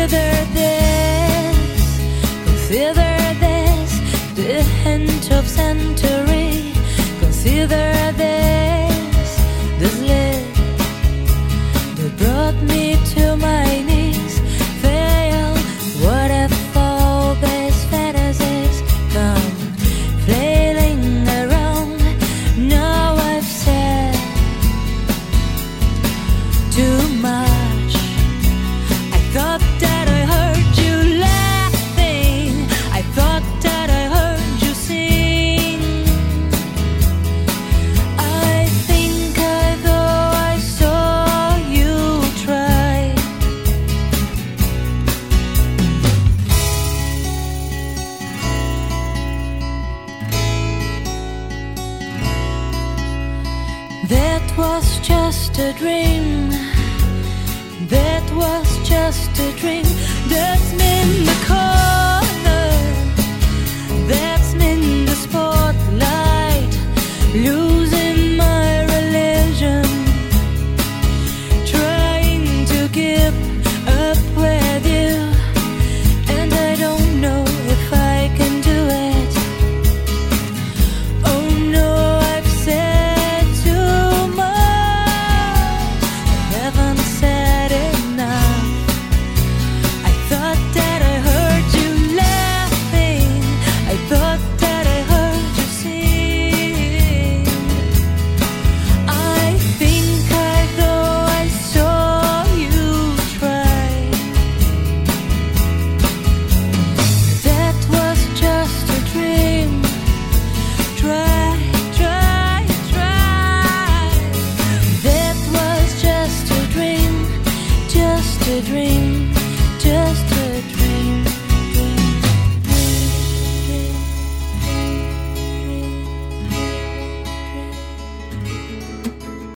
Consider this the hint of century. Consider this the slip that brought me to my knees. Fail, what if all these fantasies come flailing around? Now I've said too much. I thought that I heard you laughing. I thought that I heard you sing. I think I thought I saw you try. That was just a dream. That was just a dream. That's me in the corner. That's me in the spotlight, losing my religion, trying to keep up with you, and I don't know if I can do it. Oh no, I've said too much. I haven't said enough. I thought that I heard you laughing. I thought that I heard you sing. I think I thought I saw you try. That was just a dream. Try, try, try. That was just a dream. Just a dream. Just a dream.